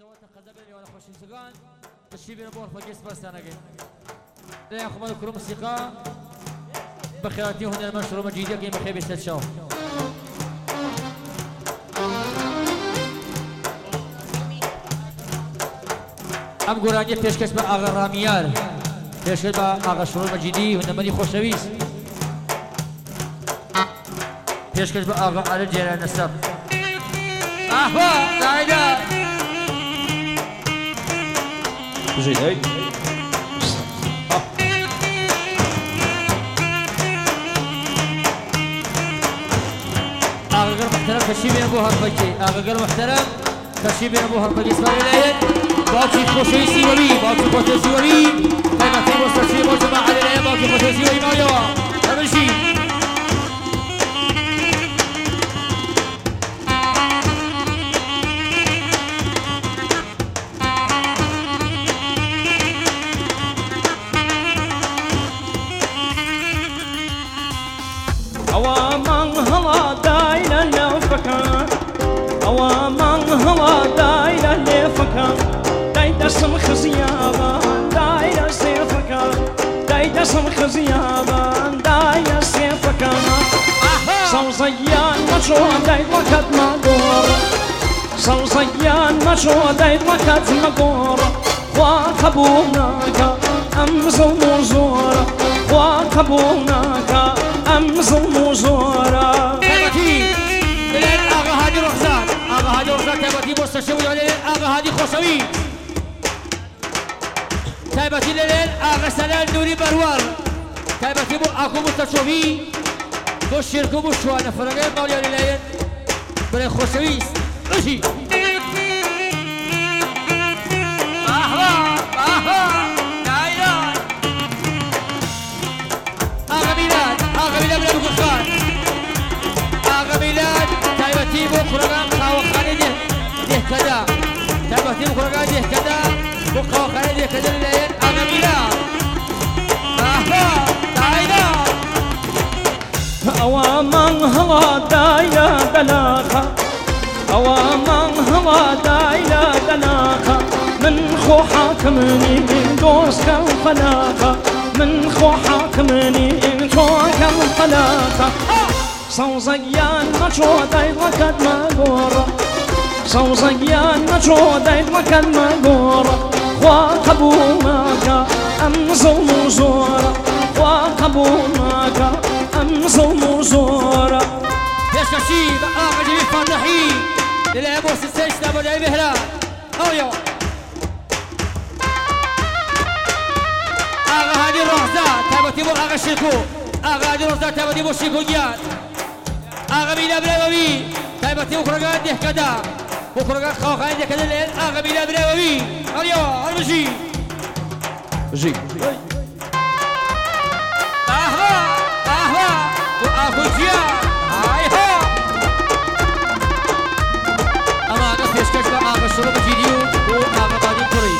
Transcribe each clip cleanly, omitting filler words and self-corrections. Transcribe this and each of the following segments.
سوات قذبني ولا خوش انسقان تشي بين بور فقيس بس انا قلت لا يا اخو كل موسيقى بخيراتي هنا المشروع مجيدة كي مخيب يستشاو ام قرانية پیشکش با آغا رامیار پیشکش با آغا شروع مجیدی هنا منی خوشویس پیشکش با آغا علی جیران نصب احوا دایدا جيد هاي آغا قل محترم کشی بین ابو هربجی آغا قل محترم کشی بین ابو هربجی اسماعیل العید باقی خوشی سیوری باقی خوشی سیوری قیمتی مستشفی مجمع علی العید باقی خوشی سیوری مایا همشی أوامان هلا دايلا لفكا أوامان هلا دايلا لفكا دايدا سم خزيابا دايدا سيفكا دايدا سم خزيابا دايدا سيفكا صوصيان مشروع دايد وقت مقور صوصيان مشروع دايد وقت مقور وقبوناك أمس ومزورة وقبوناك أمس ومزورة تبتي لين آغا هادي رخصان آغا هادي رخصان تبتي مستشفي على لين آغا هادي خوشوي تبتي لين آغا سلال نوري بروار تبتي بو أكو مستشفي بو شركو بو شوانا فرقين مولي على لين بري خوشوي أشي تيبو خرجان خاوخاني ده كذا تيبو خرجان ده كذا وخاوخاني ده كذا الليل أغميلا دايدا أوامان هوا دايلا دلاخا أوامان هوا دايلا دلاخا من خو حاكمني من دوسك الفلاخا من خو حاكمني من دوسك الفلاخا صوصيان مشروع دايد وقت مقورة صوصيان مشروع دايد وقت مقورة وقبوناك أمس ومزورة وقبوناك أمس ومزورة بيشكشي بقى جميل فاتحي للعبو سيستيش لابو جاي بهلا أويو آغا هادي الرهزة تابتي بو آغا الشيكو آغا هادي الرهزة تابتي بو الشيكو جيان آغا ميلا بلاوي تايبتي بكرغان ده كدا بكرغان خوخان ده كدا لين آغا ميلا بلاوي اليو المشي جي أهلا أهلا وأخو جيان هايها أما أنا فيشكش آغا شروب جيديو وآغا بعدين كوري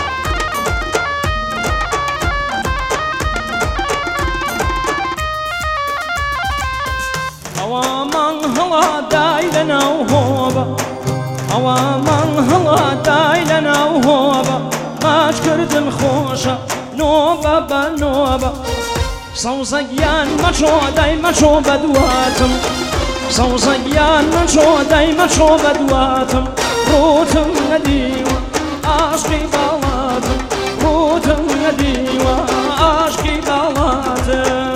أوامان هلا دايلنا وهوبا أوامان هلا دايلنا وهوبا ما شكرت خوشة نوبة بنوبة صوصيان مشروع داي مشروع بدواتم صوصيان مشروع داي مشروع بدواتم روتم نديوة عشقي بلاتم روتم نديوة عشقي بلاتم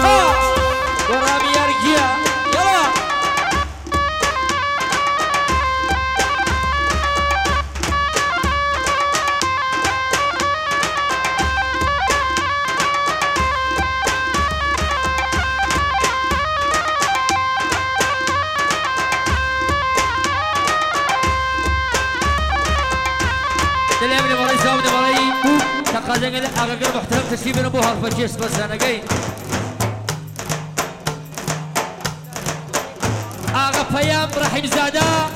تقاضى أغا قرب احترام تشكيب من أبوها الفجيس بس أنا جاي أغا بيام رحيم زادة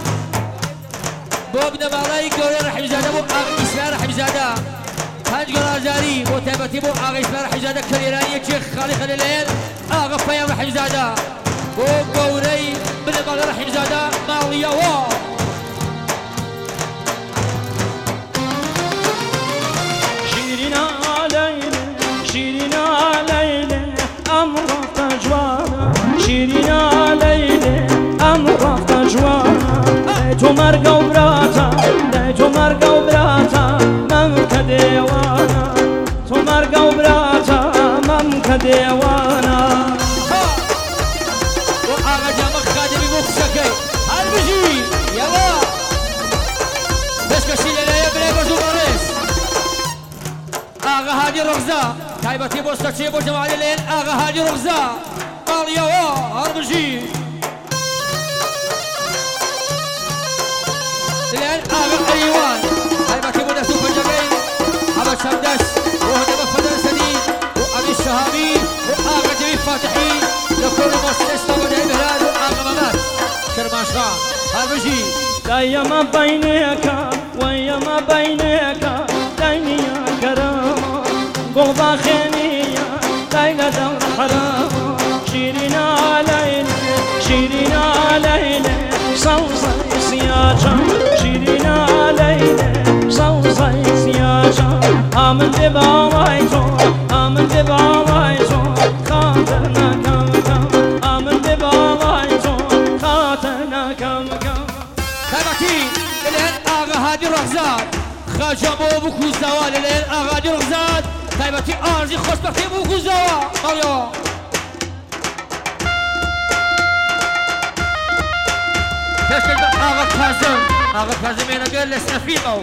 بو ابن مالاي قولي رحيم زادة بو أغا إسماء رحيم زادة هنج قرازاري بو تابتي بو أغا إسماء رحيم زادة كاليراني شيخ خالي خليلين أغا بيام رحيم زادة بو قولي ابن مالاي رحيم زادة ماليا واو جوانا تو مرگا و براتا تو مرگا و براتا من که دیوانا تو مرگا و براتا من که دیوانا و آقا جامع خادمی مخشکی هر بجی یلا بشکشی لیلیه بلی برزو بارس آقا هادی رغزا تایبتی بوستچی بو جمالی لین آقا هادی رغزا قال یوا هر بجی لين آغا أيوان هايباتي بودا سوف الجبين حبا شمدس وهدب فدر سديد وأبي الشهابي وآغا جميل فاتحي لكل مؤسس طبدا إبهلال وآغا ممات شرماش خان هالبجي دايا ما بينك ويا ما بينك دايني يا كرامة قلبا خينية داينا دور حرام شيرينا ليلة شيرينا ليلة صوصي سياجة شيرينا ليلة صوصي سياجة آمن دباوايتو آمن دباوايتو خاطرنا كم كم آمن دباوايتو خاطرنا كم كم هايباتي لين آغا هادي رغزات خاجمو بوكو زوا لين آغا هادي رغزات هايباتي آرزي خوشبختي بوكو زوا قاليو تشكل آغا كازم آغا كازم ينا قال لسنفيمو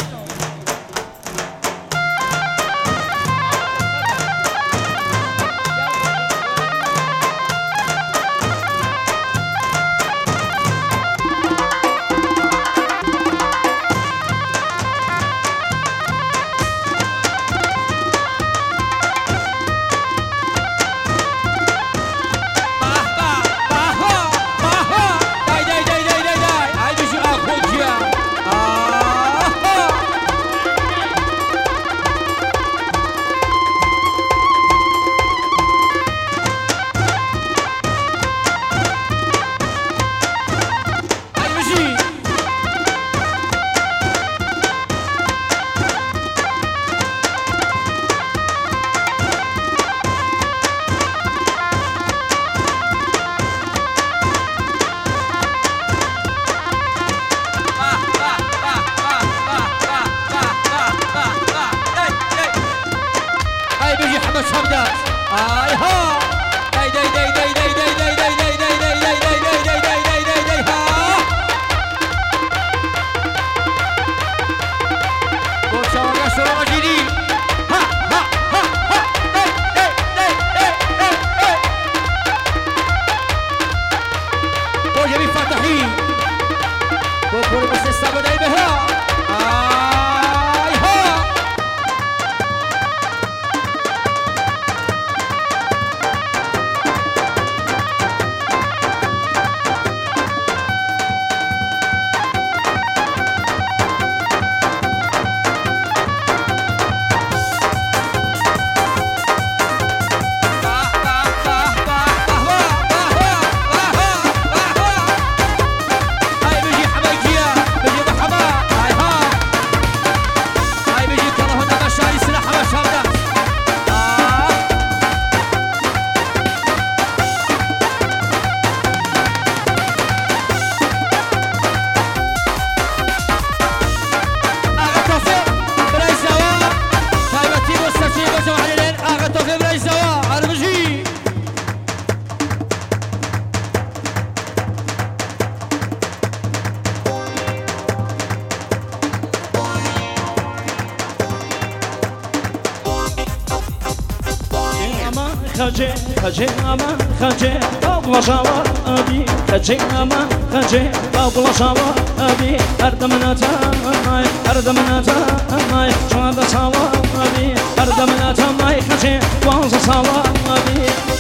خجي أما خجي قبل شوا أبي خجي أما خجي قبل شوا أبي أردمنا تاماي أردمنا تاماي شواد شوا أبي أردمنا تاماي خجي وانز شوا أبي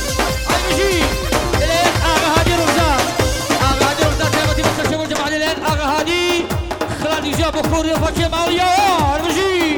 أيجي لين آغا هادي رمزا آغا هادي رمزا تابتي بس شو جمع لين آغا هادي خلال يجاب كوريا فاكي ماليا أيجي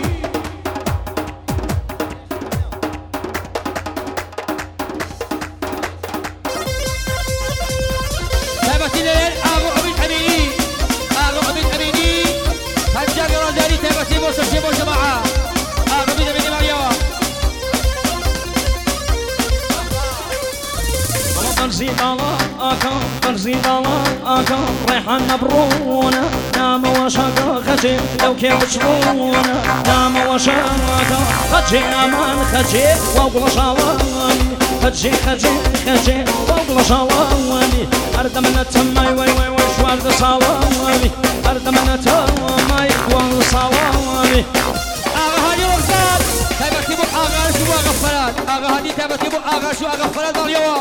آكا ريحان نبرونا نام وشاكا خجي لو كيف تشبونا نام وشاكا خجي أمان خجي وقل شوامي خجي خجي خجي وقل شوامي أرد من التماي وي وي وي شوارد صوامي أرد من التماي وقل صوامي آغا هاني وقصاب تابتي بو آغا شو أغفرات آغا هاني تابتي بو آغا شو أغفرات ماليوا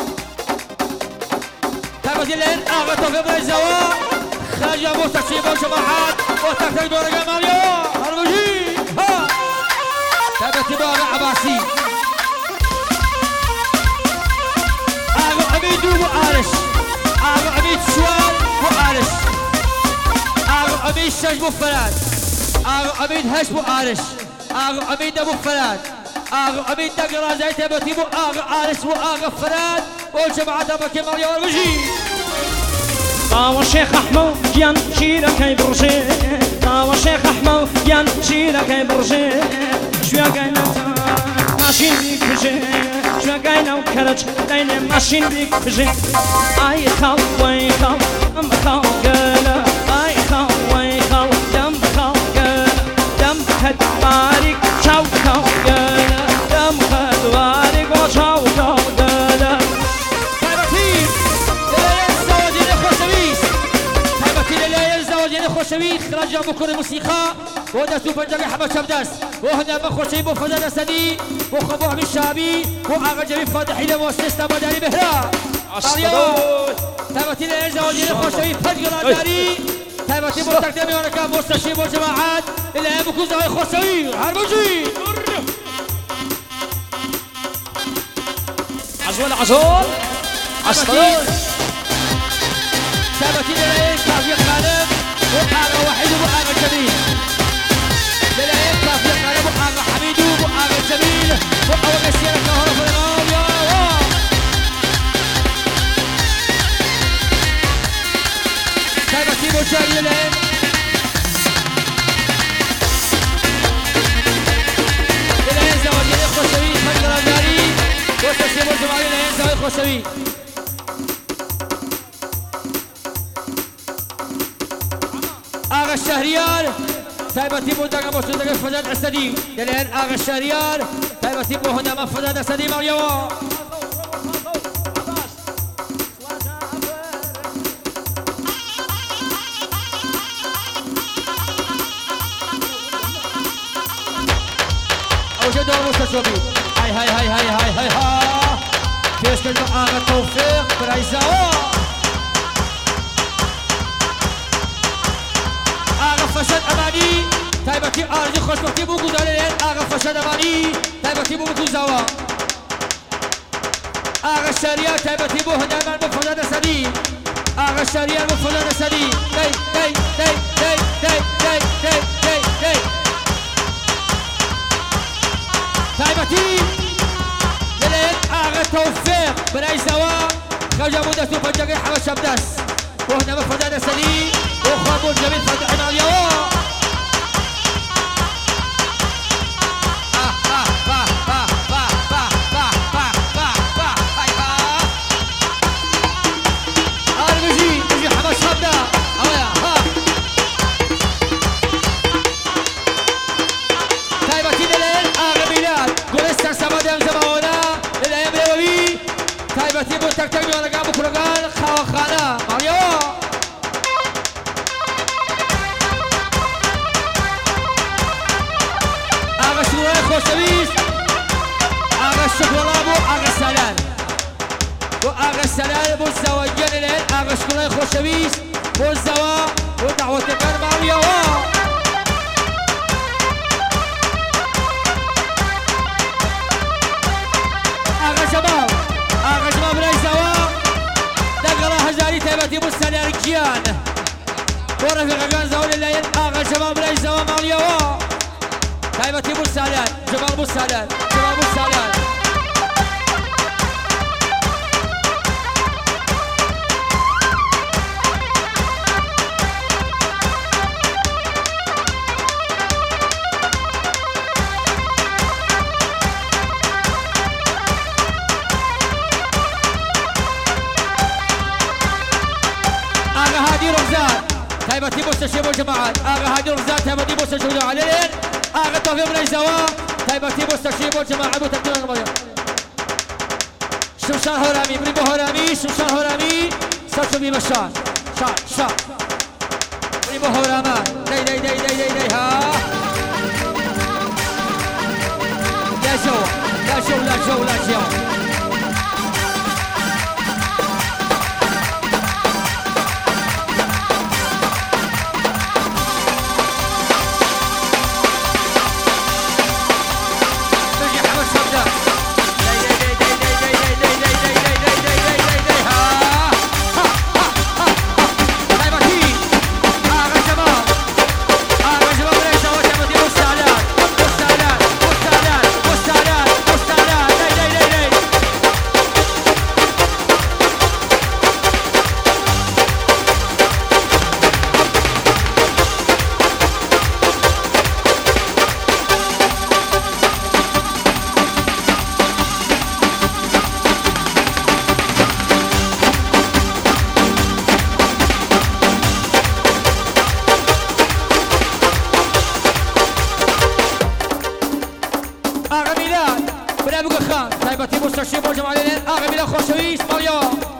تابتي لين آغا توفيق الزوا خرج أبو تشيب وجماعات وتكتك دورقا ماليوا هرمجي ها تابتي بو آغا عباسي آغا عميد بو آرش آغا عميد شوال بو آرش آغا عميد شج بو فرات آغا عميد هش بو آرش آغا عميد أبو فرات آغا عميد دقرا زي تبتي بو آغا آرش بو آغا فرات والجماعة بكي ماليا والمجي طاوى الشيخ أحمد ين شيرك برجي طاوى الشيخ أحمد ين شيرك برجي شوية قاينا ماشين بيك بجي شوية قاينا وكرج داينا ماشين بيك بجي أي خال وي خال أم خال قالا أي خال وي خال دم خال قالا دم خد بارك شاو خال قالا دم خد بارك وشاو خال قالا خوشوی خرج بكل الموسيقى ودستو بنجاق حمد شمدس وهنا بخوشي بو فضل سدي وخبوه من شابي وآغا جميل فاتحي لمؤسسة مداري بهرا تابتي لأنزا وجيني خوشوي فجر داري تابتي بو تقدمي ونكا مستشيب والجماعات إلا يبكو زوي خوشوي هرمجي عزول عزول عزول تابتي لأنزا كافي خالد وآغا وحيد وآغا جميل للايين كافي قلب وآغا حميد وآغا جميل وآغا مسيرة كهرة في الغاب يا الله تابتي مجال للايين للايين زواجين خوشوي فجر الداري وتسيب الجماعي للايين زواجين خوشوي آغا الشهريار تايبتي بو دقا مشتدق فجاد أسدي لأن آغا الشهريار تايبتي بو هنا ما فجاد أسدي مريوا أوجد المستشفى هاي هاي هاي هاي هاي هاي ها فيش كلمة آغا توفيق برايزا فشد أماني تايبتي آرزي خوش وقتی بو گذارین آغا فشد أماني تايبتي بو گذاوا آغا الشريعة تايبتي بو هدامان بفضل سدي آغا الشريعة بفضل سدي داي داي داي داي داي داي داي داي داي تايبتي للين آغا توفيق براي زوا خرج مدستو فنجاقي حمد شمدس وهنا بفضل سدي وخابو الجميل فتح ماليوا بيجي حمد شمدة اويا ها تايبتي للين آغا ميلاد قولستان سمادم زماونا للايام ليوي تايبتي بو تكتك بيونا قابو كرقان خوا خانا ماليوا خوشویست آغا شکلها بو آغا سلال بو آغا سلال بو زواجین لین آغا شکلها خوشویست بو زوا بو دعوت کن مالیا آغا جمال برای زوا دقلا هزاری تایبتی بو سلال گیان بو رفیقان زوا لین آغا جمال برای زوا مالیا تايبتي بو سالان جمال بو سالان جمال بو سالان تایبەتی بۆ سەشێ بۆ جەماعەت ئاغا هادی ڕزا تایبەتی بۆ سەشێ بۆ علێن ئاغا تۆفێ بنەیزەوە تایبەتی بۆ سەشێ بۆ جەماعەت بۆ تەکتۆنە بڵێ شمشان هۆرامی بری بۆ هۆرامی شمشان هۆرامی سەرچۆبی بەشار شار بری بۆ هۆرامە دەی ها لاجەو آقا میلاد برای بگو خان تایبەتی بۆ سەشێ بۆ جەماعەت ئاغا میلاد خۆشەویست ماڵیەوە